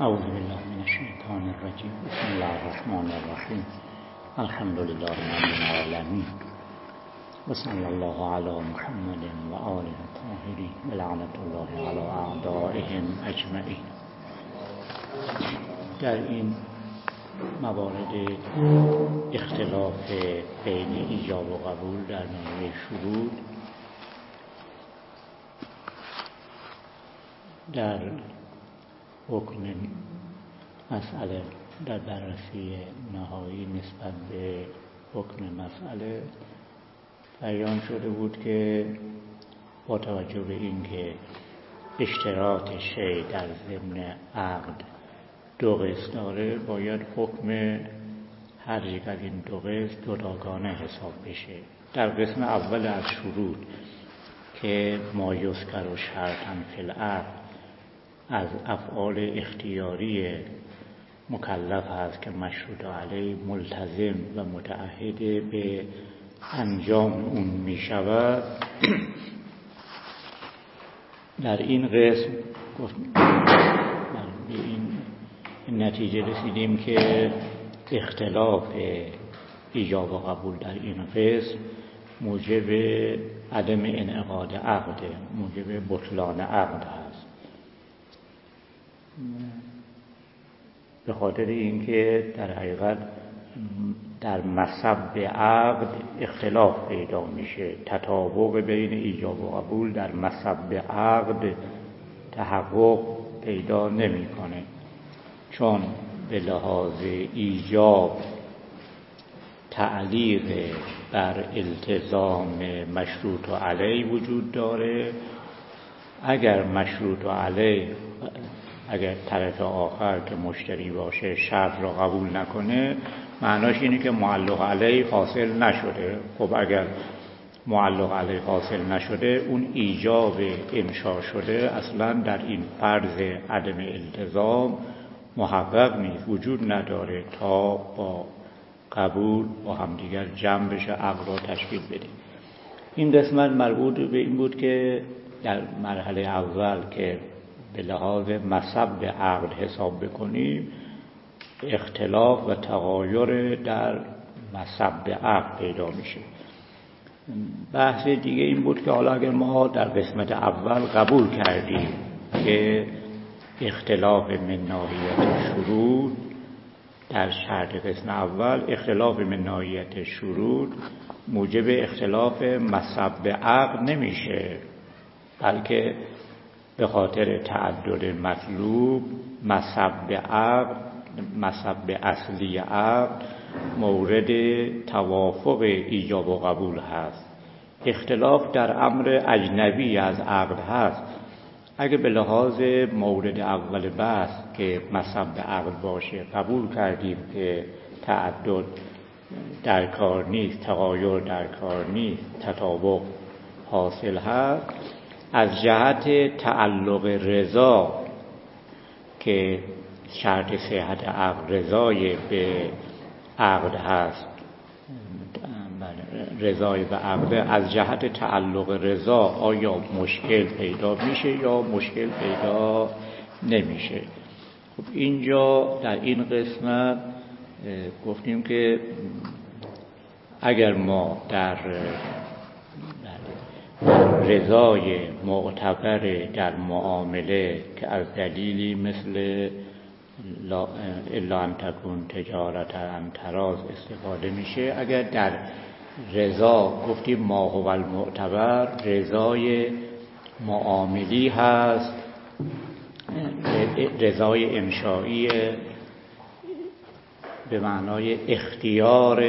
اعوذ بالله من الشیطان الرجیم. بسم الله الرحمن الرحیم. الحمد لله رب العالمین و صلی الله علی محمد و آله الطاهرین و لعنت الله علی اعدائهم اجمعین. در این موارد اختلاف بین ایجاب و قبول در ناحیه شروط در حکم مسئله، در بررسی نهایی نسبت به حکم مسئله بیان شده بود که با توجه به اینکه اشتراط شیء در ضمن عقد دو قسم داره، باید حکم هر یک از این دو قسم جداگانه حساب بشه. در قسم اول از شروط که ما یذکر و شرطا فی العقد از افعال اختیاری مکلف هست که مشروط علیه ملتزم و متعهد به انجام اون می شود. در این قسم به این نتیجه رسیدیم که اختلاف ایجاب و قبول در این قسم موجب عدم انعقاد عقد، موجب بطلان عقد هست، به خاطر اینکه در حقیقت در مصب عقد اختلاف پیدا میشه. تطابق بین ایجاب و قبول در مصب عقد تحقق پیدا نمیکنه، چون به لحاظ ایجاب تعلیق بر التزام مشروط علیه وجود داره. اگر مشروط علیه، اگر طرف آخر که مشتری باشه شرط را قبول نکنه، معناش اینه که معلق علیه حاصل نشده. خب اگر معلق علیه حاصل نشده، اون ایجاب انشا شده اصلا در این فرض عدم التزام محقق نیست، وجود نداره تا با قبول با همدیگر جمع بشه، عقد را تشکیل بده. این قسمت مربوط به این بود که در مرحله اول که به لحاظ مصب عقد حساب بکنیم، اختلاف و تغایر در مصب عقد پیدا میشه. بحث دیگه این بود که حالا اگر ما در قسمت اول قبول کردیم که اختلاف من ناحیت شروط در شرط قسم اول، اختلاف من ناحیت شروط موجب اختلاف مصب عقد نمیشه، بلکه به خاطر تعدد مطلوب مصب عقد، مصب اصلی عقد مورد توافق ایجاب و قبول هست. اختلاف در امر اجنبی از عقد هست. اگه به لحاظ مورد اول بحث که مصب عقد باشه قبول کردیم که تعدد در کار نیست، تغایر در کار نیست، تطابق حاصل هست، از جهت تعلق رضا که شرط صحت عقد رضای به عقد هست، رضای به عقد، از جهت تعلق رضا آیا مشکل پیدا میشه یا مشکل پیدا نمیشه. خب اینجا در این قسمت گفتیم که اگر ما در رضای معتبر در معامله که از دلیلی مثل الا ان تکون تجارت عن تراض استفاده میشه، اگر در رضا گفتیم ما هو المعتبر، رضای معاملی هست، رضای انشایی به معنای اختیار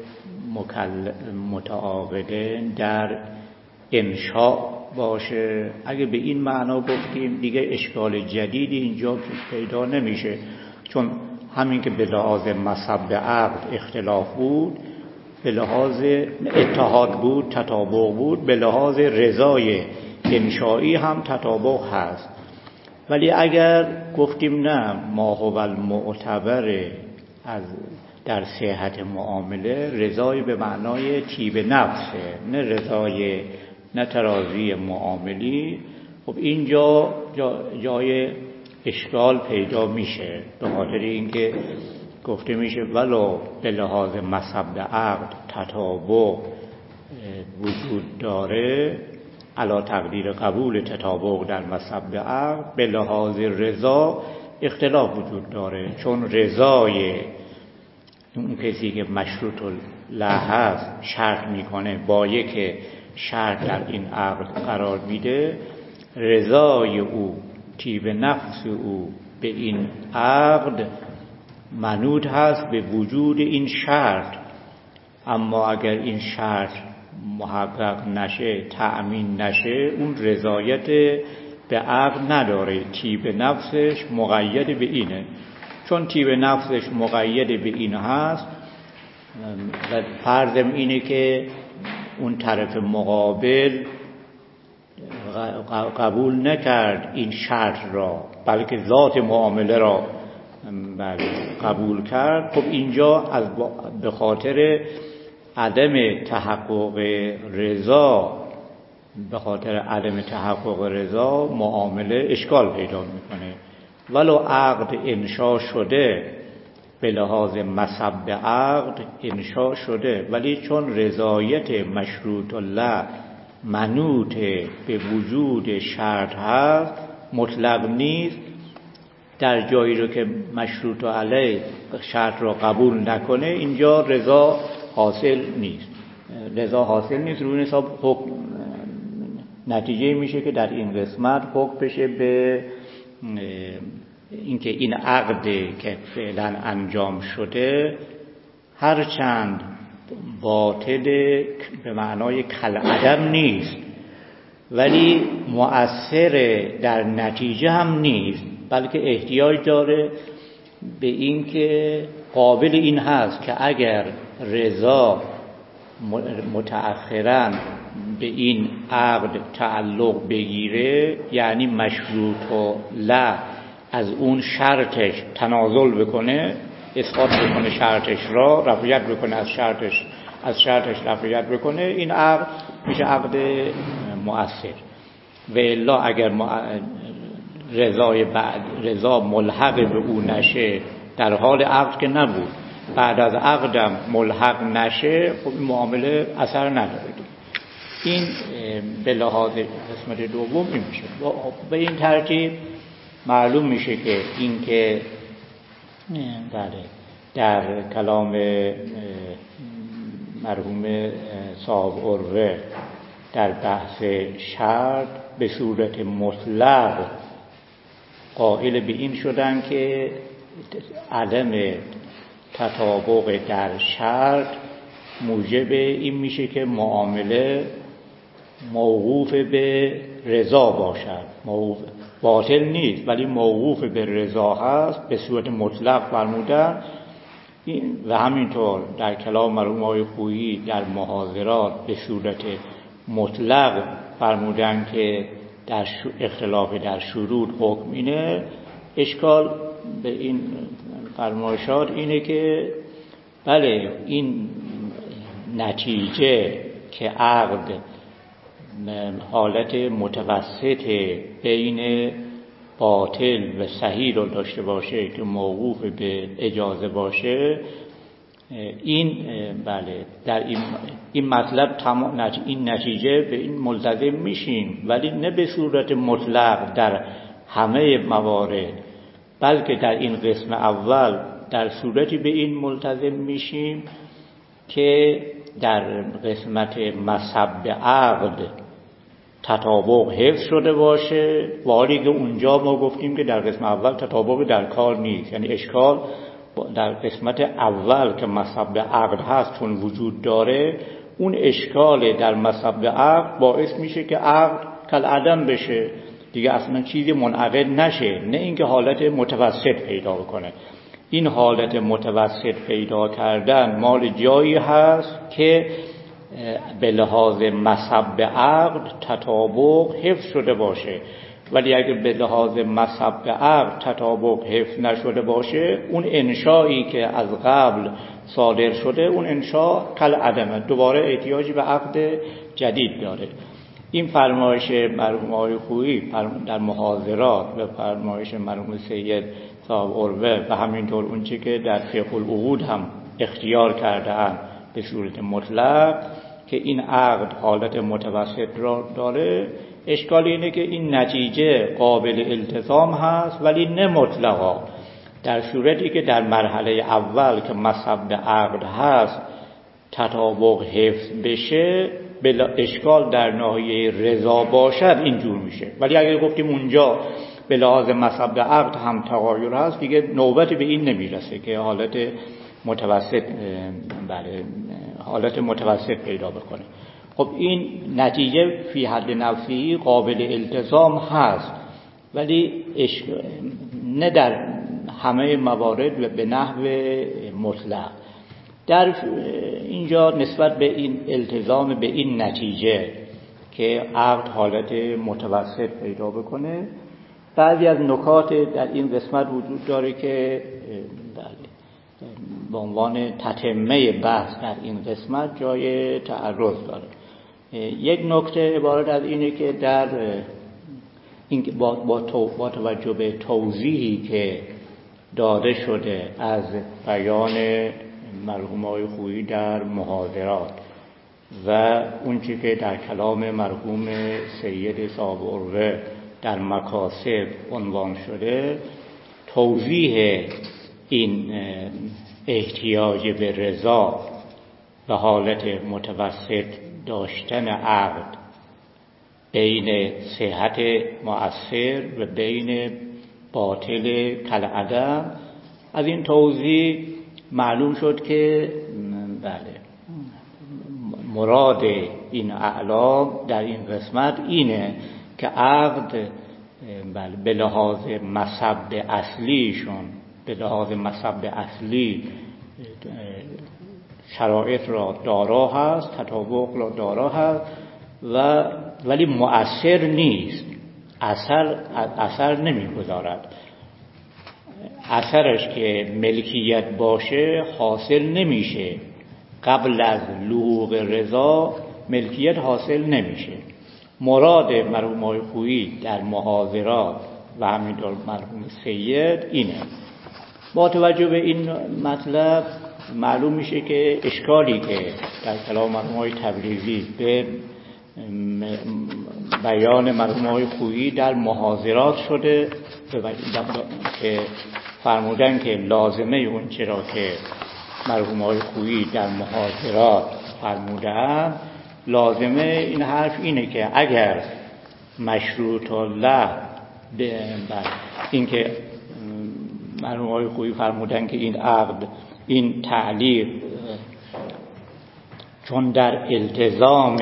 متعاقدین در انشاء باشه. اگه به این معنا گفتیم دیگه اشکال جدیدی اینجا پیدا نمیشه، چون همین که به لحاظ مصب عقد اختلاف بود، به لحاظ اتحاد بود، تطابق بود، به لحاظ رضای انشایی هم تطابق هست. ولی اگر گفتیم نه، ما هو المعتبر از در صحت معامله، رضای به معنای طیب نفسه، نه رضای نه تراضی معاملی، خب اینجا جای اشکال پیدا میشه، به خاطر اینکه گفته میشه ولو به لحاظ مصب عقد تطابق وجود داره، علا تقدیر قبول تطابق در مصب عقد، به لحاظ رضا اختلاف وجود داره، چون رضای اون کسی که مشروط له هست شرط میکنه با یک شرط در این عقد قرار میده، رضای او، طیب نفس او به این عقد منوط هست به وجود این شرط. اما اگر این شرط محقق نشه، تأمین نشه، اون رضایت به عقد نداره، طیب نفسش مقید به اینه. چون طیب نفسش مقید به این هست و فرضم اینه که اون طرف مقابل قبول نکرد این شرط را، بلکه ذات معامله را قبول کرد، خب اینجا به خاطر عدم تحقق رضا، به خاطر عدم تحقق رضا معامله اشکال پیدا میکنه. ولو عقد انشا شده، به لحاظ مصب عقد انشا شده، ولی چون رضایت مشروط له منوط به وجود شرط هست، مطلق نیست، در جایی رو که مشروط علیه شرط را قبول نکنه اینجا رضا حاصل نیست. رضا حاصل نیست، روی حساب حکم نتیجه میشه که در این قسمت حکم بشه به اینکه این عقد که فعلا انجام شده هرچند باطل به معنای کالعدم نیست، ولی مؤثر در نتیجه هم نیست، بلکه احتیاج داره به این که قابل این هست که اگر رضا متأخراً به این عقد تعلق بگیره، یعنی مشروط له از اون شرطش تنازل بکنه، اسقاط بکنه شرطش را، رفعیت بکنه از شرطش رفعیت بکنه، این عقد میشه عقد مؤثر. و الا اگر رضا ملحق به او نشه، در حال عقد که نبود، بعد از عقدم ملحق نشه، خب این معامله اثر نداره. این به لحاظ قسمت دوم این میشه. به این ترتیب معلوم میشه که این که در کلام مرحوم صاحب عروه در بحث شرط به صورت مطلق قائل به این شدن که عدم تطابق در شرط موجب این میشه که معامله موقوف به رضا باشد. باطل نیست ولی موقوف به رضا هست، به صورت مطلق فرمودن. و همینطور در کلام مرحوم آقای خویی در محاضرات به صورت مطلق فرمودن که در اختلاف در شروط حکم اینه. اشکال به این فرمایشات اینه که بله، این نتیجه که عقد حالت متوسط بین باطل و صحیح رو داشته باشه که موقوف به اجازه باشه، این بله در این مطلب این نتیجه به این ملتزم میشیم، ولی نه به صورت مطلق در همه موارد، بلکه در این قسم اول در صورتی به این ملتزم میشیم که در قسمت مصب عقد تطابق حفظ شده باشه، و حالی که اونجا ما گفتیم که در قسم اول تطابق در کار نیست. یعنی اشکال در قسمت اول که مصب عقد هست چون وجود داره، اون اشکال در مصب عقد باعث میشه که عقد کالعدم بشه دیگه، اصلا چیزی منعقد نشه، نه اینکه حالت متوسط پیدا کنه. این حالت متوسط پیدا کردن مال جایی هست که به لحاظ مصب عقد تطابق حفظ شده باشه، ولی اگر به لحاظ مصب عقد تطابق حفظ نشده باشه، اون انشایی که از قبل صادر شده اون انشا کالعدمه، دوباره احتیاجی به عقد جدید داره. این فرمایش مرحوم آقای خویی در محاضرات و فرمایش مرحوم سید صاحب عروه و همینطور اونچه که در فقه العقود هم اختیار کرده‌اند به صورت مطلق که این عقد حالت متوسط را داره، اشکال اینه که این نتیجه قابل التزام هست ولی نه مطلقا. در صورتی که در مرحله اول که مصب عقد هست تطابق حفظ بشه، بلا اشکال در ناحیه رضا باشد اینجور میشه. ولی اگر گفتیم اونجا به لحاظ مصب عقد هم تغایر هست، دیگه نوبتی به این نمیرسه که حالت متوسط پیدا بکنه. خب این نتیجه فی حد نفسی قابل التزام هست، ولی نه در همه موارد و به نحو مطلق. در اینجا نسبت به این التزام به این نتیجه که عقد حالت متوسط پیدا بکنه، بعضی از نکات در این قسمت وجود داره که به عنوان تتمه بحث در این قسمت جای تعرض داره. یک نکته عبارت از اینه که در این با توجه به توضیحی که داده شده از بیان مرحوم آقای خویی در محاضرات و اونچه که در کلام مرحوم سید صاحب عروه در مکاسب عنوان شده، توضیح این احتیاج به رضا و حالت متوسط داشتن عقد بین صحت مؤثر و بین باطل کالعدم، از این توضیح معلوم شد که مراد این اعلام در این قسمت اینه که عقد به لحاظ مصب اصلیشون، به لحاظ مصب اصلی شرایط را دارا هست، تطابق را دارا هست ولی مؤثر نیست، اثر نمیگذارد. اثرش که ملکیت باشه حاصل نمیشه، قبل از لحوق رضا ملکیت حاصل نمیشه. مراد مرحوم آقای خویی در محاضرات و همینطور مرحوم سید اینه. با توجه به این مطلب معلوم میشه که اشکالی که در کلام مرحوم آقای تبریزی به بیان مرحوم آقای خویی در محاضرات شده که فرمودن که لازمه اون چرا که مرحوم آقای خویی در محاضرات فرمودن، لازمه این حرف اینه که اگر مشروط الله این که مرحوم آقای خویی فرمودن که این عقد، این تعلیق چون در التزام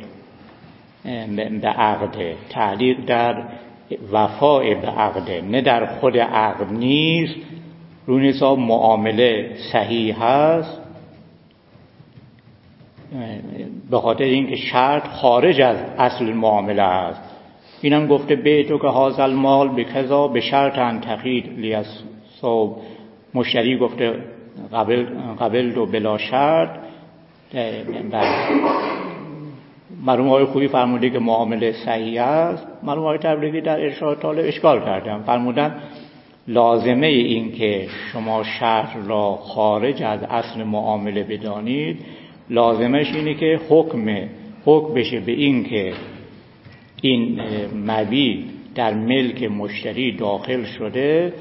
به عقد، تعلیق در وفای به عقد نه در خود عقد نیست، رو حساب معامله صحیح هست به خاطر اینکه شرط خارج از اصل معامله است. اینم گفته بیتو که هازل مال به کذا به شرط انتقید لیس صوب، مشتری گفته قبل دو بلا شرط. مرحوم آقای خویی فرموده که معامله صحیح است. مرحوم آقای تبریزی در ارشاد طالب اشکال کردن، فرمودن لازمه این که شما شرط را خارج از اصل معامله بدانید، لازمش اینه که حکم بشه به این که این مبیع در ملک مشتری داخل شده.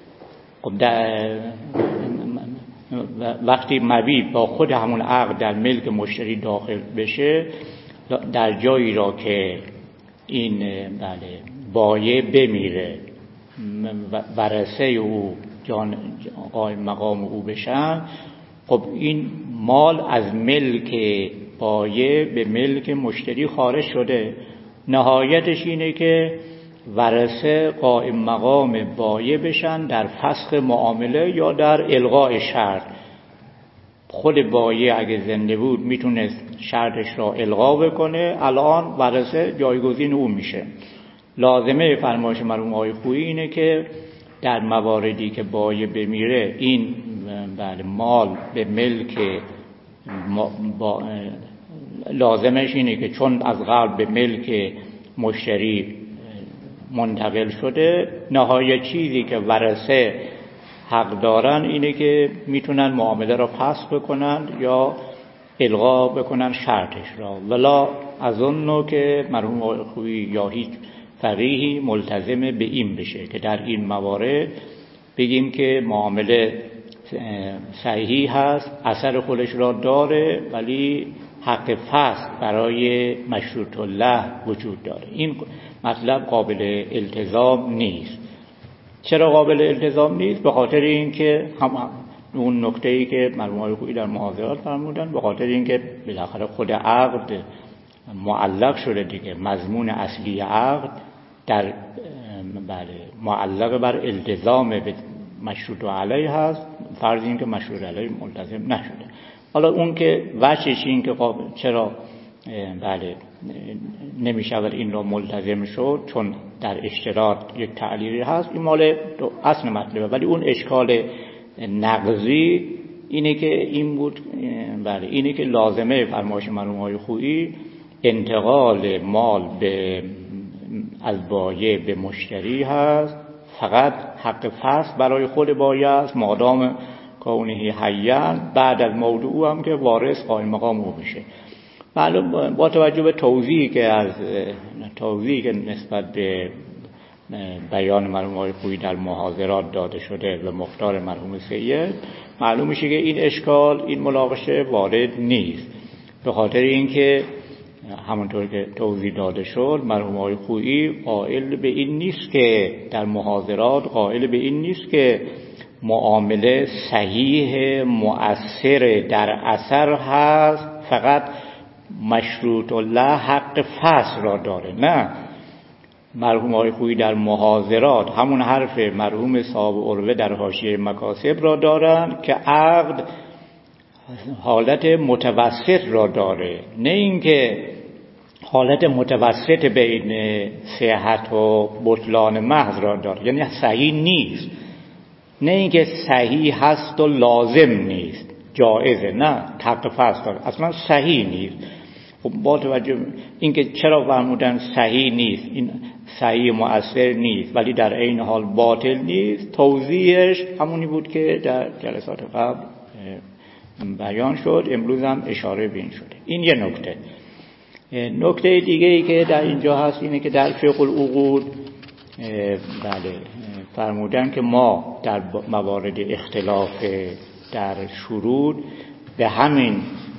وقتی مبیع با خود همون عقد در ملک مشتری داخل بشه، در جایی را که این بایع بمیره، ورثه او قائم مقام او بشن، خب این مال از ملک بایع به ملک مشتری خارج شده. نهایتش اینه که ورثه قائم مقام بایع بشن در فسخ معامله یا در الغاء شرط. خود بایع اگه زنده بود میتونست شرطش را الغا بکنه، الان ورثه جایگزین او میشه. لازمه فرمایش مرحوم آقای خویی اینه که در مواردی که بایع بمیره، این مال به ملک لازمش اینه که چون از قبل به ملک مشتری منتقل شده، نهایت چیزی که ورثه حق دارن اینه که میتونن معامله را پس بکنن یا الغا بکنن شرطش را. ولا اظن که مرحوم آقای خویی یا هیچ فقیهی ملتزم به این بشه که در این موارد بگیم که معامله صحیح هست، اثر خودش را داره، ولی حق فسخ برای مشروط الله وجود داره. این مطلب قابل التزام نیست. چرا قابل التزام نیست؟ به خاطر اینکه اون نکته‌ای که مرحوم آقای خویی در محاضرات فرمودن، به خاطر اینکه بالاخره خود عقد معلق شده دیگه، مضمون اصلی عقد در معلق بر التزام به مشروط علیه هست، فرض این که مشروط علیه ملتزم نشده. حالا اون که وجهش این که چرا نمیشود این را ملتزم شد، چون در اشتراط یک تعلیلی هست، این مال اصل مطلبه. ولی اون اشکال نقضی اینه که این بود، اینه که لازمه فرمایش مرحوم آقای خویی انتقال مال از بایع به مشتری هست، فقط حق فسخ برای خود بایع است مادام کونه حیاً، بعد از موت او هم که وارث قائم مقام او بشه. معلوم با توجه به توضیحی که نسبت به بیان مرحوم آقای خویی در محاضرات داده شده و مختار مرحوم سید، معلوم میشه که این اشکال، این مناقشه وارد نیست. به خاطر اینکه همونطور که توضیح داده شد، مرحوم آقای خویی قائل به این نیست که در محاضرات قائل به این نیست که معامله صحیح مؤثر در اثر هست، فقط مشروط الله حق فسخ را داره. نه، مرحوم آقای خویی در محاضرات همون حرف مرحوم صاحب عروه در حاشیه مکاسب را دارن که عقد حالت متوسط را داره، نه اینکه حالت متوسط بین صحت و بطلان محض را داره، یعنی صحیح نیست، نه اینکه صحیح هست و لازم نیست، جایزه، نه حق فسخ داره، اصلا صحیح نیست. خب با توجه اینکه چرا فرمودن صحیح نیست، این صحیح مؤثر نیست ولی در عین حال باطل نیست، توضیحش همونی بود که در جلسات قبل بیان شد، امروز هم اشاره به این شده. این یه نکته. نکته دیگه ای که در اینجا هست اینه که در فقه العقود فرمودن که ما در موارد اختلاف در شروط به همین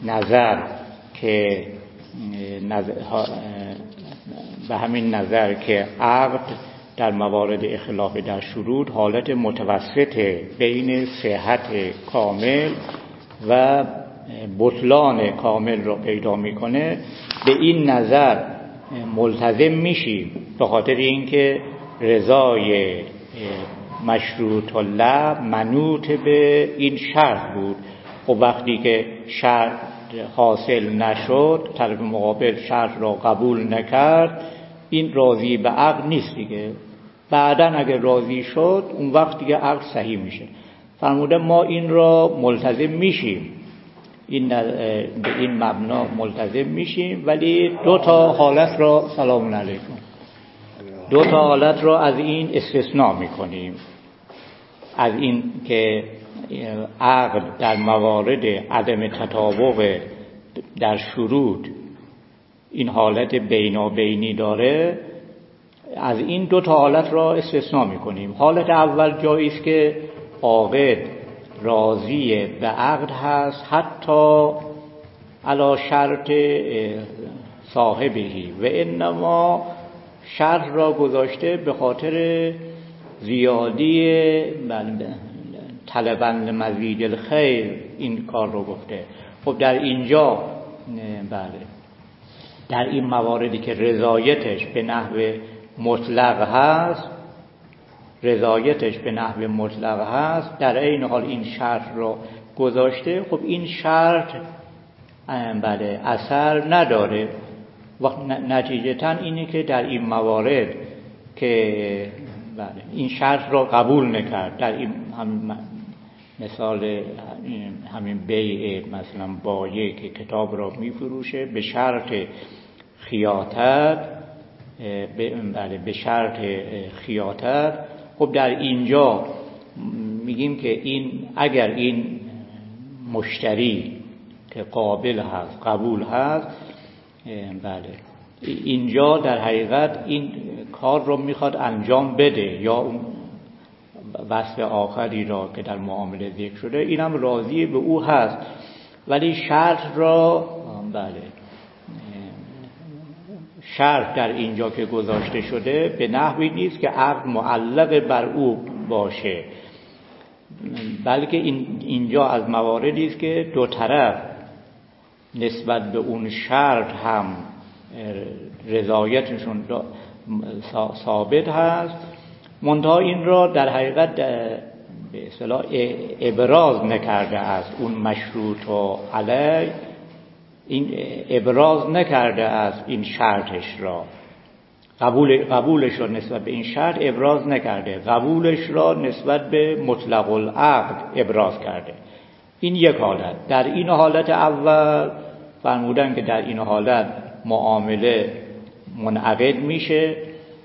نظر که عقد در موارد اختلاف در شروط حالت متوسط بین صحت کامل و بطلان کامل را پیدا میکنه، به این نظر ملتزم میشیم، به خاطر اینکه رضای مشروط الله منوط به این شرط بود. و وقتی که شرط حاصل نشد، طرف مقابل شرط را قبول نکرد، این راضی به عقد نیست دیگه. بعداً اگر راضی شد، اون وقت دیگه عقد صحیح میشه. فرموده ما این را ملتزم میشیم، به این مبنا ملتزم میشیم، ولی دو تا حالت را سلام علیکم، دو تا حالت را از این استثناء میکنیم، از این که عقد در موارد عدم تطابق در شروط این حالت بینابینی داره، از این دو تا حالت را استثناء میکنیم. حالت اول جایی است که عاقد راضی به عقد هست حتی علی شرط صاحبهی و انما شرط را گذاشته به خاطر زیادی طلباً لمزید الخیر این کار رو گفته. خب در اینجا در این مواردی که رضایتش به نحو مطلق هست، در این حال این شرط رو گذاشته، خب این شرط اثر نداره. نتیجتاً اینه که در این موارد که این شرط را قبول نکرد، در این مثال همین بیع مثلا بایع که کتاب را میفروشه به شرط خیاطت، به شرط خیاطت. خب در اینجا میگیم که اگر این مشتری که قابل هست، قبول هست، اینجا در حقیقت این کار رو میخواد انجام بده، یا اون وصف آخری را که در معامله ذکر شده اینم راضی به او هست، ولی شرط را شرط در اینجا که گذاشته شده به نحوی نیست که عقد معلق بر او باشه، بلکه اینجا از مواردی است که دو طرف نسبت به اون شرط هم رضایتشون ثابت هست، منتها این را در حقیقت به اصطلاح ابراز نکرده است. اون مشروط و علیه این ابراز نکرده است، این شرطش را قبولش را نسبت به این شرط ابراز نکرده، قبولش را نسبت به مطلق العقد ابراز کرده. این یک حالت. در این حالت اول فرمودن که در این حالت معامله منعقد میشه،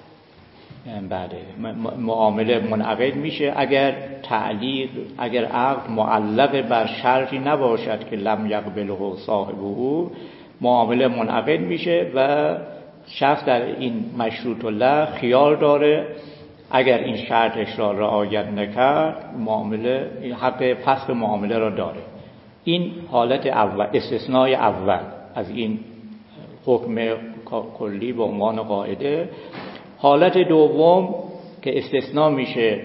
معامله منعقد میشه اگر عقد معلق بر شرطی نباشد که لم یقبله صاحبه، معامله منعقد میشه و شخص در این مشروط له خیال داره اگر این شرطش را رعایت نکرد معامله حق فسخ معامله را داره. این حالت اول، استثنای اول از این حکم کلی به عنوان قاعده. حالت دوم که استثناء میشه،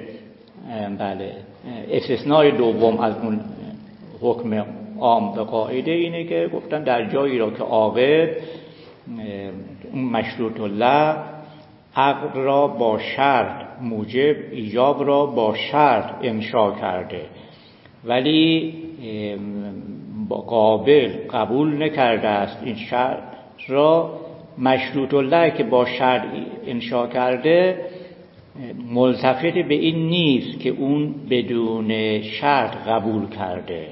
استثنای دوم از اون حکم عام به قاعده اینه که گفتن در جایی را که عاقد اون مشروط له عقد را با شرط موجب ایجاب را با شرط انشا کرده، ولی قابل قبول نکرده است این شرط را، مشروط له که با شرط انشا کرده ملتفت به این نیست که اون بدون شرط قبول کرده،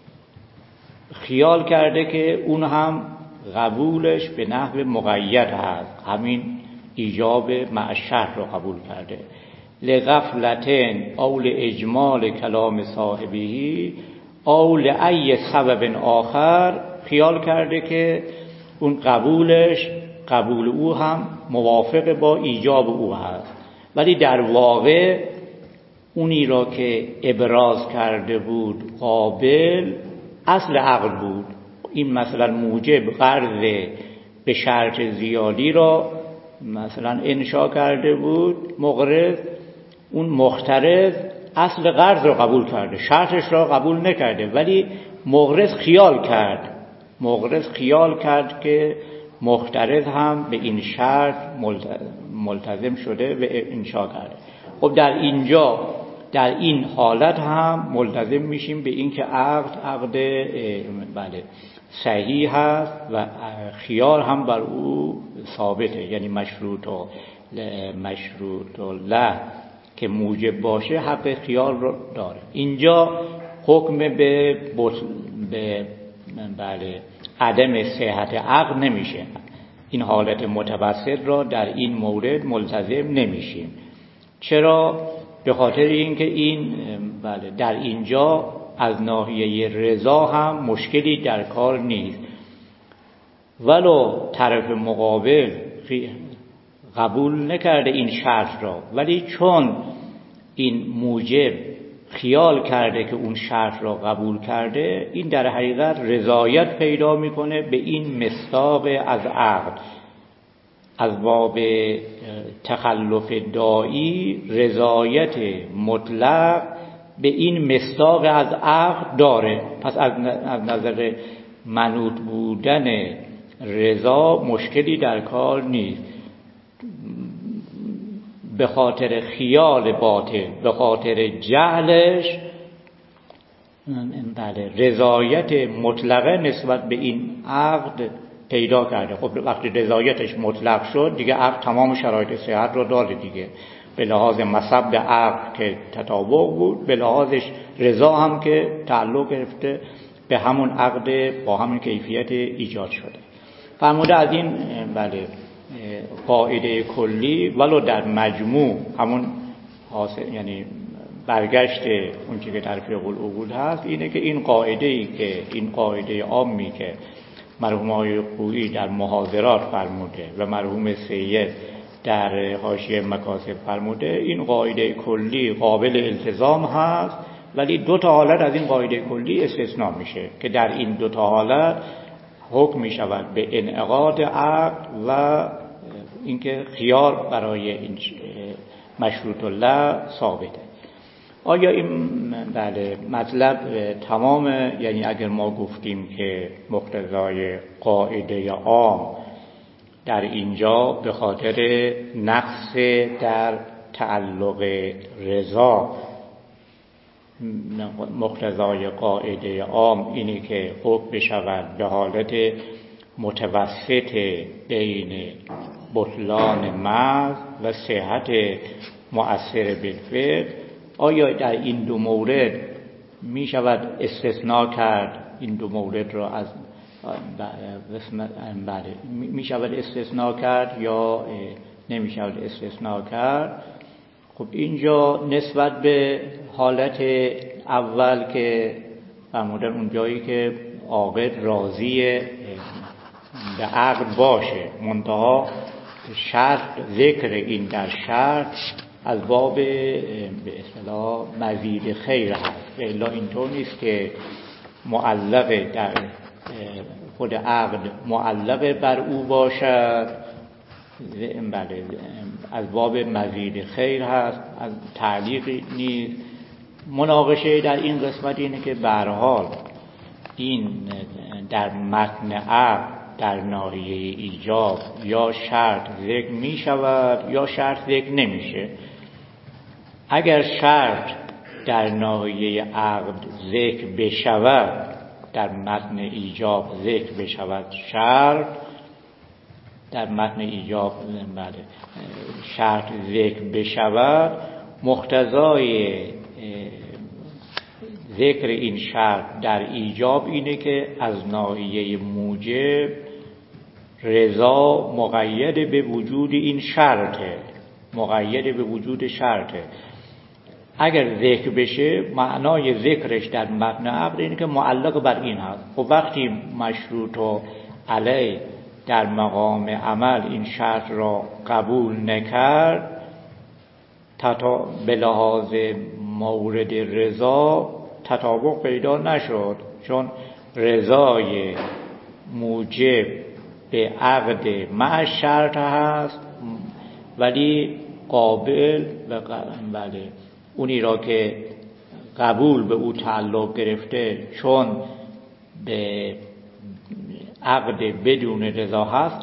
خیال کرده که اون هم قبولش به نحو مقید هست، همین ایجاب مع شرط رو قبول کرده. لغفلتن او لاجمال کلام صاحبه او لأی سبب آخر، خیال کرده که اون قبول او هم موافق با ایجاب او هست، ولی در واقع اونی را که ابراز کرده بود قابل اصل عقد بود. این مثلا موجب قرض به شرط زیادی را مثلا انشا کرده بود مقرض، اون مقترض اصل قرض را قبول کرده، شرطش را قبول نکرده، ولی مقرض خیال کرد که مقترض هم به این شرط ملتزم شده و انشا کرده. خب در این حالت هم ملتزم میشیم به این که عقد صحیح هست و خیار هم بر او ثابته، یعنی مشروط له که موجب باشه حق خیار رو داره. اینجا حکم به عدم صحت عقد نمیشه، این حالت متوسط را در این مورد ملتزم نمیشیم. چرا؟ به خاطر اینکه این در اینجا از ناحیه رضا هم مشکلی در کار نیست، ولو طرف مقابل قبول نکرده این شرط را، ولی چون این موجب خیال کرده که اون شرط را قبول کرده، این در حقیقت رضایت پیدا میکنه به این مصداق از عقد. از باب تخلف داعی رضایت مطلق به این مصداق از عقد داره، پس از نظر منوط بودن رضا مشکلی در کار نیست. به خاطر خیال باطل، به خاطر جهلش رضایت مطلقه نسبت به این عقد پیدا کرده. خب وقتی رضایتش مطلق شد دیگه عقد تمام شرایط صحت رو داره دیگه، به لحاظ مصب عقل که تطابق بود، به لحاظ رضا هم که تعلق گرفته به همون عقد با همون کیفیت ایجاد شده. فرموده از این بله قاعده کلی ولو در مجموع همون حاصل، یعنی برگشت اون چیزی که در فقه العقول هست اینه که این قاعده‌ای که این قاعده عامی که مرحوم آقای خویی در محاضرات فرموده و مرحوم سید در حاشیه مکاسب فرموده، این قاعده کلی قابل التزام هست، ولی دو تا حالت از این قاعده کلی استثناء میشه که در این دو تا حالت حکم می شود به انعقاد عقد و اینکه خیار برای این مشروط الله ثابته. آیا این بله مطلب تمام، یعنی اگر ما گفتیم که مقتضای قاعده عام در اینجا به خاطر نقص در تعلق رضا، مقتضای قاعده عام اینه که حکم بشود به حالت متوسط بین بطلان محض و صحت مؤثر بالفعل، آیا در این دو مورد می شود استثناء کرد؟ این دو مورد را از بله می شود استثناء کرد یا نمی شود استثناء کرد؟ خب اینجا نسبت به حالت اول که فرمودن اون جایی که عاقد راضی به عقد باشه، منتها شرط ذکر این در شرط از باب به اصطلاح مزید خیر هست، الا اینطور نیست که معلق در خود عقد معلق بر او باشد، بله از باب مزید خیر هست، از تعلیق نیست. مناقشه در این قسمت اینه که به هر حال این در متن عقد در ناحیه ایجاب یا شرط ذکر می شود یا شرط ذکر نمیشه. اگر شرط در ناحیه عقد ذکر بشود، در متن ایجاب ذکر بشود شرط، در متن ایجاب بله شرط ذکر بشود، مقتضای ذکر این شرط در ایجاب اینه که از ناحیه موجب رضا مقید به وجود این شرطه، مقید به وجود شرطه. اگر ذکر بشه معنای ذکرش در متن عقد اینه که معلق بر این هست. خب وقتی مشروط و علیه در مقام عمل این شرط را قبول نکرد، به لحاظ مورد رضا تطابق پیدا نشد، چون رضای موجب به عقد مع شرط هست، ولی قابل و بله اونی را که قبول به او تعلق گرفته چون به عقد بدون رضا هست،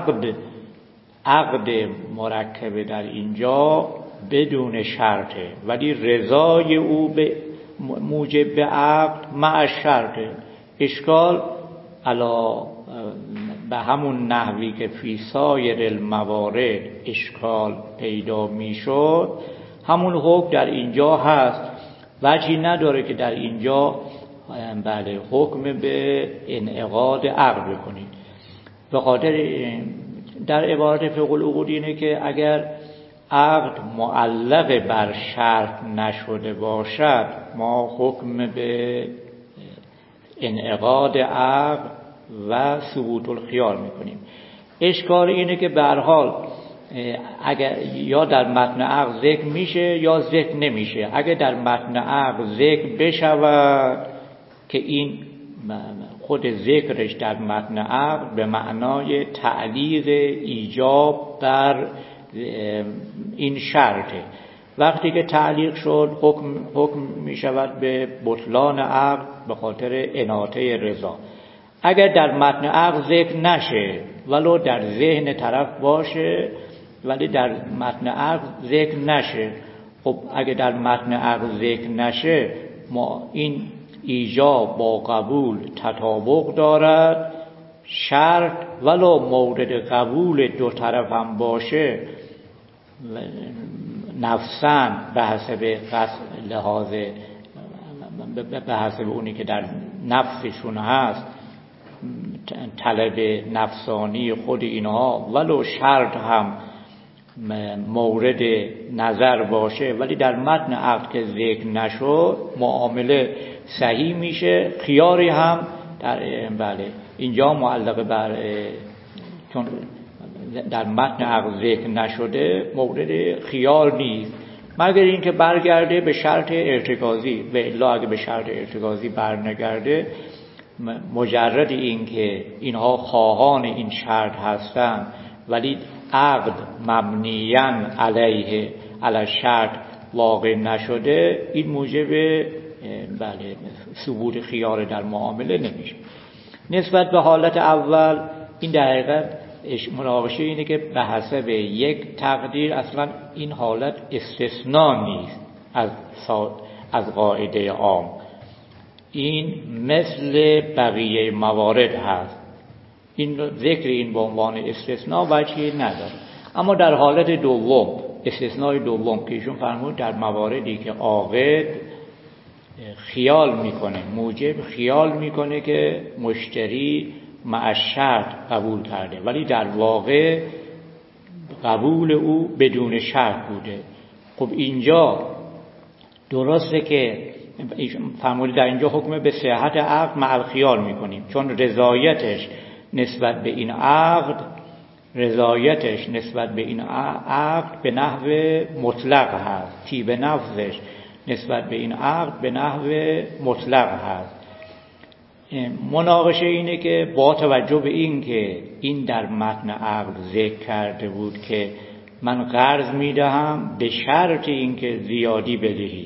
عقد مرکب در اینجا بدون شرطه، ولی رضای او به موجب به عقد مع شرطه. اشکال علا به همون نحوی که فی سایر الموارد اشکال پیدا میشد، همون حکم در اینجا هست. وجهی نداره که در اینجا بله حکم به انعقاد عقد بکنید. به خاطر در عبارت فقه العقود اینه که اگر عقد معلق بر شرط نشده باشد، ما حکم به انعقاد عقد و ثبوت الخیار میکنیم. اشکال اینه که به هر حال اگر یا در متن عقد ذکر میشه یا ذکر نمیشه. اگر در متن عقد ذکر بشود که این خود ذکرش در متن عقد به معنای تعلیق ایجاب بر این شرطه، وقتی که تعلیق شد حکم می شود به بطلان عقد به خاطر اناطه رضا. اگر در متن عقد ذکر نشه ولو در ذهن طرف باشه، ولی در متن عقد ذکر نشه، خب اگر در متن عقد ذکر نشه، ما این ایجاب با قبول تطابق دارد، شرط ولو مورد قبول دو طرف هم باشه نفسن به حسب لحاظ به حسب اونی که در نفسشون هست طلب نفسانی خود اینها ولو شرط هم مورد نظر باشه ولی در متن عقد که ذکر نشد معامله صحیح میشه. خیاری هم بله اینجا معلق بر چون در متن عقد ذکر نشده مورد خیار نیست مگر اینکه برگرده به شرط ارتکازی. و الا اگه به شرط ارتکازی برنگرده مجرد اینکه اینها خواهان این شرط هستند ولی عقد مبنیاً علیه علی شرط واقع نشده این موجب بله ثبوت خیار در معامله نمیشه. نسبت به حالت اول این در حقیقت مناقشه اینه که به حسب یک تقدیر اصلا این حالت استثناء نیست از قاعده عام. این مثل بقیه موارد هست. این ذکر این به عنوان استثناء وجهی نداره. اما در حالت دوم استثناء دوم که ایشون فرمود در مواردی که عاقد خیال میکنه موجب خیال میکنه که مشتری مع شرط قبول کرده ولی در واقع قبول او بدون شرط بوده. خب اینجا درسته که فرمود در اینجا حکم به صحت عقد مع الخیال میکنیم چون رضایتش نسبت به این عقد به نحو مطلق هست. طیب نفسش نسبت به این عقد به نحو مطلق هست. مناقشه اینه که با توجه به این که این در متن عقد ذکر کرده بود که من قرض میدهم به شرط اینکه زیادی بدهی،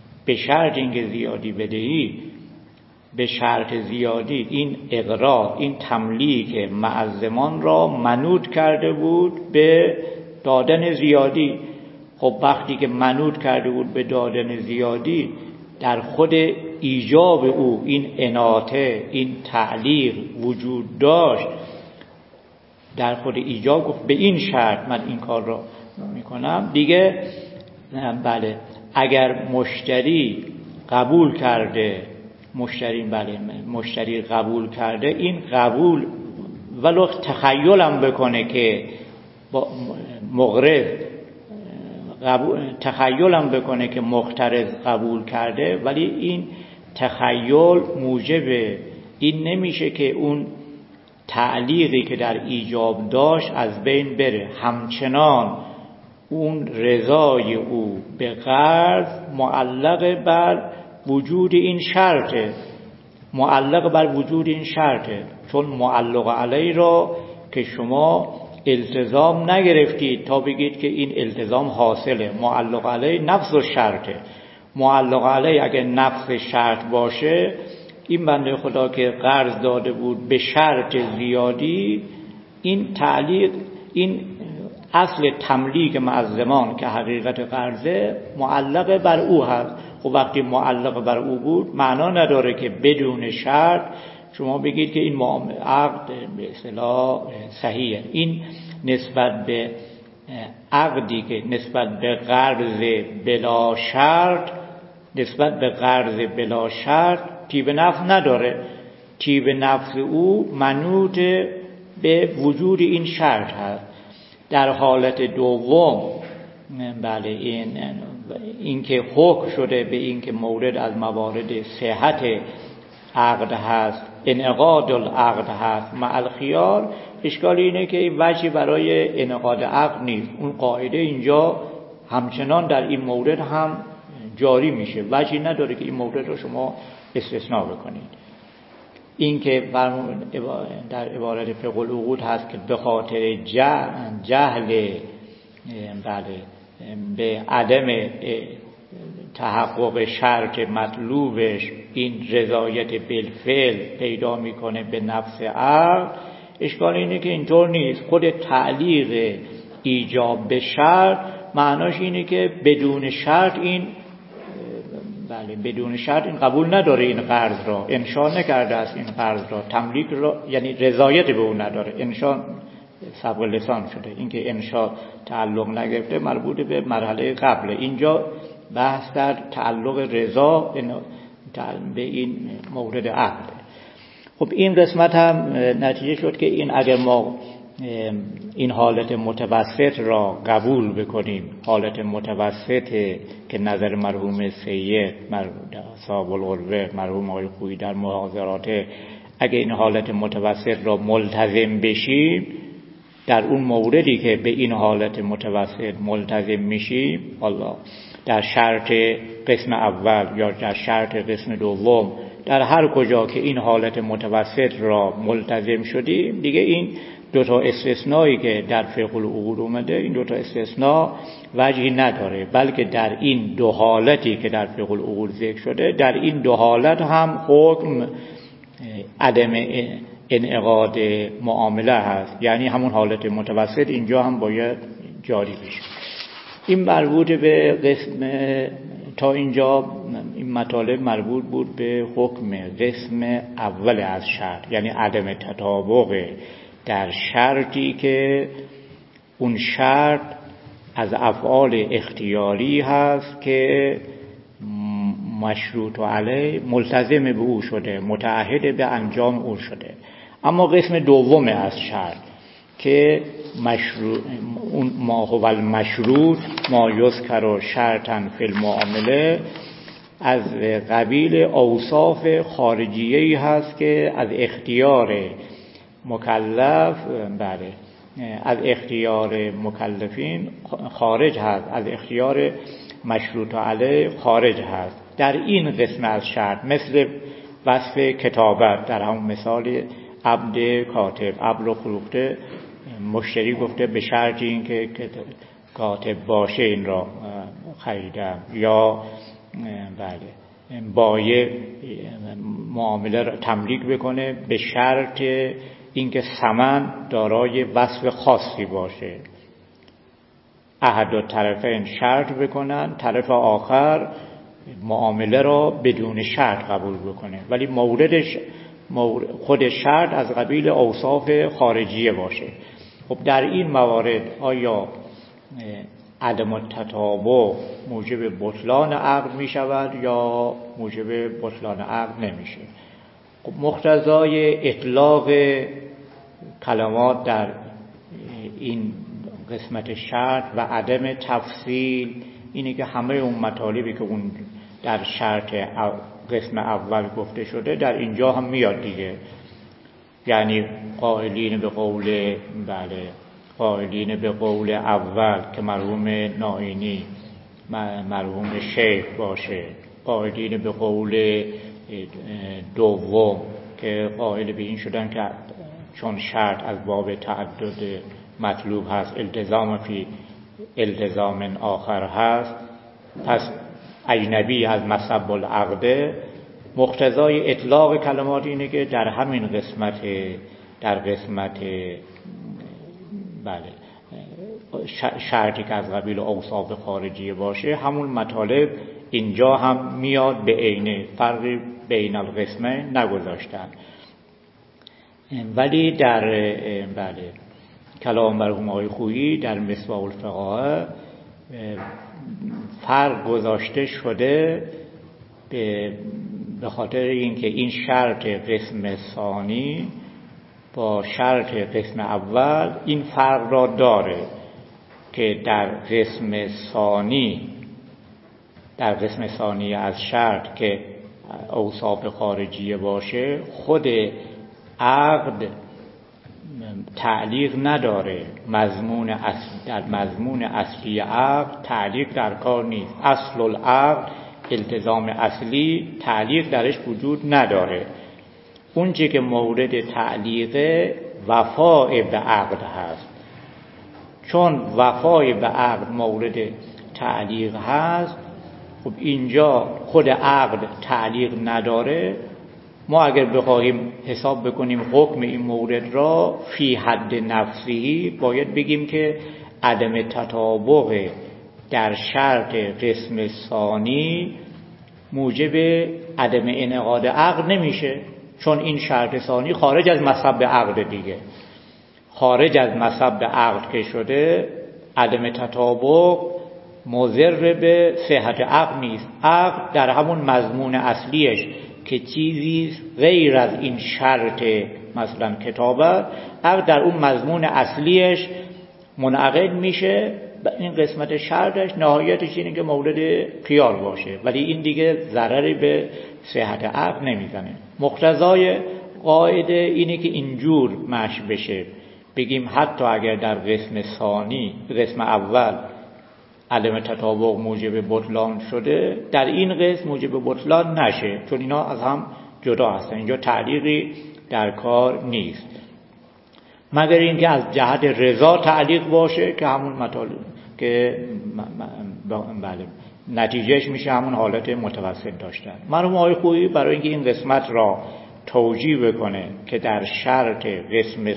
به شرط زیادی این اقراض این تملیک معزمان را منوط کرده بود به دادن زیادی. خب وقتی که منوط کرده بود به دادن زیادی در خود ایجاب او این اناطه این تعلیق وجود داشت. در خود ایجاب گفت به این شرط من این کار را میکنم دیگه. بله اگر مشتری قبول کرده این قبول ولو تخیلم بکنه که مقرض تخیلم بکنه که مقترض قبول کرده ولی این تخیل موجب این نمیشه که اون تعلیقی که در ایجاب داشت از بین بره. همچنان اون رضای او به قرض معلق بر وجود این شرطه. چون معلق علیه را که شما التزام نگرفتید تا بگید که این التزام حاصله. معلق علیه نفس و شرطه. معلق علیه اگه نفس شرط باشه این بنده خدا که قرض داده بود به شرط زیادی این تعلیق این اصل تملیک معزمان که حقیقت قرضه معلق بر او هست. خب وقتی معلق بر او بود معنا نداره که بدون شرط شما بگید که این عقد به اصطلاح صحیحه. این نسبت به عقدی که نسبت به قرض بلا شرط طیب نفس نداره. طیب نفس او منوط به وجود این شرط هست. در حالت دوم بله این که حکم شده به این که مورد از موارد صحت عقد هست انعقاد العقد هست مع الخیار. اشکال اینه که این وجهی برای انعقاد عقد نیست. اون قاعده اینجا همچنان در این مورد هم جاری میشه. وجهی نداره که این مورد رو شما استثناء بکنید. این که در عبارت فقه العقود هست که به خاطر جهل بله به عدم تحقق شرط مطلوبش این رضایت بالفعل پیدا میکنه به نفس عقد. اشکال اینه که اینطور نیست. خود تعلیق ایجاب به شرط معناش اینه که بدون شرط این قبول نداره. این قرض را انشاء نکرده است. این قرض را تملیک را یعنی رضایت به اون نداره. انشاء سبق لسان شده. اینکه انشاء تعلق نگرفته مربوط به مرحله قبل. اینجا بحث در تعلق رضا به این مورد عقد. خب این قسمت هم نتیجه شد که این اگر ما این حالت متوسط را قبول بکنیم، حالت متوسط که نظر مرحوم سید صاحب القربه مرحوم آقای خویی در محاضرات، اگر این حالت متوسط را ملتزم بشیم، در اون موردی که به این حالت متوسط ملتزم میشیم، الله در شرط قسم اول یا در شرط قسم دوم، در هر کجا که این حالت متوسط را ملتزم شدیم، دیگه این دو تا استثنایی که در فقه العقول اومده، این دو تا استثناء وجهی نداره، بلکه در این دو حالتی که در فقه العقول ذکر شده، در این دو حالت هم حکم عدم انعقاد معامله هست، یعنی همون حالت متوسط اینجا هم باید جاری بشه. این مربوط به قسم، تا اینجا این مطالب مربوط بود به حکم قسم اول از شرط، یعنی عدم تطابق در شرطی که اون شرط از افعال اختیاری هست که مشروط علیه ملتزم به او شده، متعهد به انجام او شده. اما قسم دوم از شرط که مشروط، اون ما هو المشروط ما یذکر شرطا فی المعامله، از قبیل اوصاف خارجیه‌ای هست که از اختیار مکلف، بله، از اختیار مکلفین خارج هست، از اختیار مشروط علیه خارج هست. در این قسم از شرط مثل وصف کتابت، در همون مثال عبد کاتب، عبد رو فروخته، مشتری گفته به شرط این که کاتب باشه این را خریدم، یا بله بایع معامله را تملیک بکنه به شرط اینکه ثمن دارای وصف خاصی باشه، احد الطرفین شرط بکنن، طرف آخر معامله را بدون شرط قبول بکنه، ولی موردش خود شرط از قبیل اوصاف خارجیه باشه. خب در این موارد آیا عدم التطابق موجب بطلان عقد می شود یا موجب بطلان عقد نمیشه؟ خب مقتضای اطلاق کلمات در این قسمت شرط و عدم تفصیل اینه که همه اون مطالبی که اون در شرط قسم اول گفته شده در اینجا هم میاد دیگه، یعنی قائلین به قول، بله، قائلین به قول اول که مرحوم نائینی مرحوم شیخ باشه، قائلین به قول دوم که قائل به این شدن که چون شرط از باب تعدد مطلوب هست، التزام فی التزام آخر هست، پس اجنبی از مصب العقد. مقتضای اطلاق کلمات اینه که در همین قسمت، در قسمت بله شرطی که از قبیل اوصاف خارجی باشه، همون مطالب اینجا هم میاد به عینه، فرقی بین القسمین نگذاشتن. ولی در بله کلام مرحوم آقای خویی در مصباح الفقاهه فرق گذاشته شده به خاطر اینکه این شرط قسم ثانی با شرط قسم اول این فرق را داره که در قسم ثانی از شرط که اوصاف خارجیه باشه، خود عقد تعلیق نداره، در مضمون اصلی عقد تعلیق در کار نیست. اصل العقد التزام اصلی تعلیق درش وجود نداره. اون چی که مورد تعلیق وفای به عقد هست، چون وفای به عقد مورد تعلیق هست، خب اینجا خود عقد تعلیق نداره. ما اگر بخواهیم حساب بکنیم حکم این مورد را فی حد نفسی، باید بگیم که عدم تطابق در شرط قسم ثانی موجب عدم انعقاد عقد نمیشه، چون این شرط ثانی خارج از مصب عقد دیگه. خارج از مصب عقد که شده، عدم تطابق مضر به صحت عقد نیست. عقد در همون مضمون اصلیش که چیزی غیر از این شرط مثلا کتابت، عقد در اون مضمون اصلیش منعقد میشه. این قسمت شرطش نهایتش اینه که مورد خیار باشه، ولی این دیگه ضرری به صحت عقد نمیزنه. مقتضای قاعده اینه که اینجور مشی بشه، بگیم حتی اگر در قسم اول عدم تطابق موجب بطلان شده، در این قسم موجب بطلان نشه، چون اینا از هم جدا هستن. اینجا تعلیقی در کار نیست، مگر اینکه از جهت رضا تعلیق باشه که همون مطالب که بله نتیجهش میشه همون حالت متوسط داشتن. مرحوم آقای خویی برای اینکه این قسمت را توجیه بکنه که در شرط قسم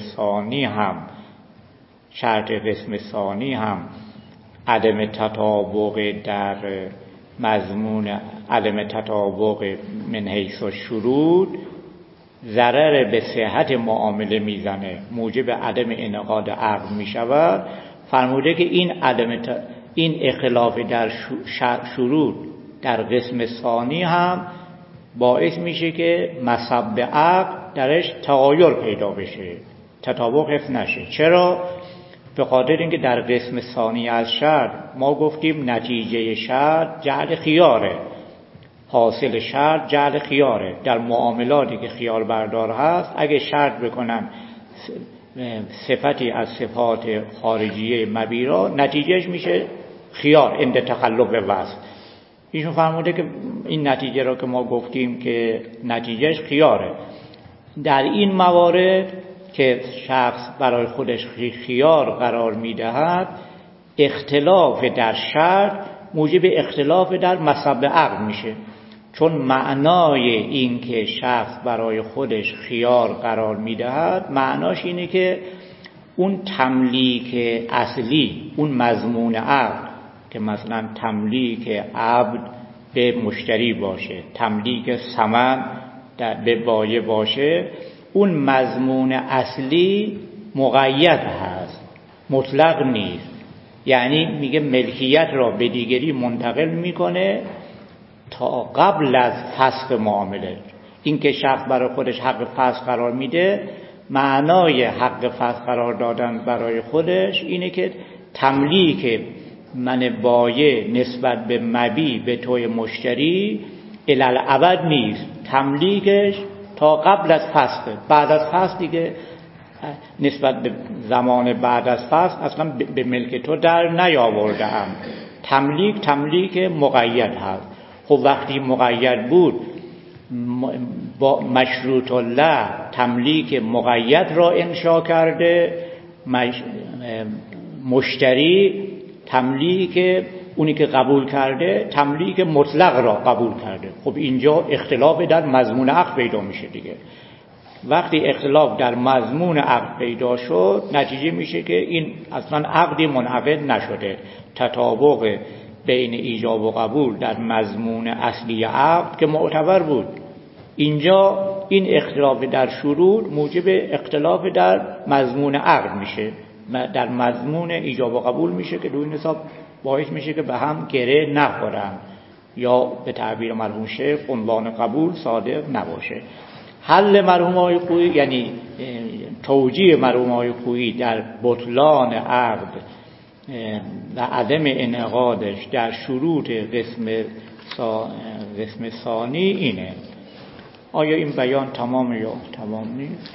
ثانی هم عدم تطابق در مضمون عدم تطابق من حیث الشروط ضرر به صحت معامله میزنه، موجب عدم انعقاد عقد میشود، فرموده که این اختلاف در شروط در قسم ثانی هم باعث میشه که مصب عقد درش تغایر پیدا بشه، تطابق حفظ نشه. چرا؟ به خاطر اینکه در قسم ثانی از شرط ما گفتیم نتیجه شرط جعل خیاره، حاصل شرط جعل خیاره. در معاملاتی که خیار بردار هست، اگه شرط بکنن صفتی از صفات خارجیه مبیرا، نتیجهش میشه خیار عند تخلف وصف. ایشون فرموده که این نتیجه را که ما گفتیم که نتیجهش خیاره، در این موارد که شخص برای خودش خیار قرار میدهد، اختلاف در شرط موجب اختلاف در مصب عقد میشه، چون معنای این که شخص برای خودش خیار قرار میدهد معناش اینه که اون تملیک اصلی، اون مضمون عقد که مثلا تملیک عبد به مشتری باشه، تملیک ثمن به بایع باشه، اون مضمون اصلی مقید هست، مطلق نیست. یعنی میگه ملکیت را به دیگری منتقل میکنه تا قبل از فسخ معامله. این که شخص برای خودش حق فسخ قرار میده، معنای حق فسخ قرار دادن برای خودش اینه که تملیک من بایع نسبت به مبیع به توی مشتری الالعبد نیست، تملیکش تا قبل از فسخ. بعد از فسخ دیگه نسبت به زمان بعد از فسخ اصلا به ملک تو در نیاورده‌ام. تملیک مقید هست. خب وقتی مقید بود، با مشروط الله تملیک مقید را انشا کرده، مشتری تملیک اونی که قبول کرده تملیک مطلق را قبول کرده. خب اینجا اختلاف در مضمون عقد پیدا میشه دیگه. وقتی اختلاف در مضمون عقد پیدا شد، نتیجه میشه که این اصلا عقدی منعقد نشده. تطابق بین ایجاب و قبول در مضمون اصلی عقد که معتبر بود، اینجا این اختلاف در شروط موجب اختلاف در مضمون عقد میشه، در مضمون ایجاب و قبول میشه که دوی حساب باعث میشه که به هم گره نخورن، یا به تعبیر مرحوم شیخ عنوان قبول صادق نباشه. حل مرحوم آقای خویی، یعنی توجیه مرحوم آقای خویی در بطلان عقد و عدم انعقادش در شروط قسم ثانی اینه. آیا این بیان تمام یا تمام نیست؟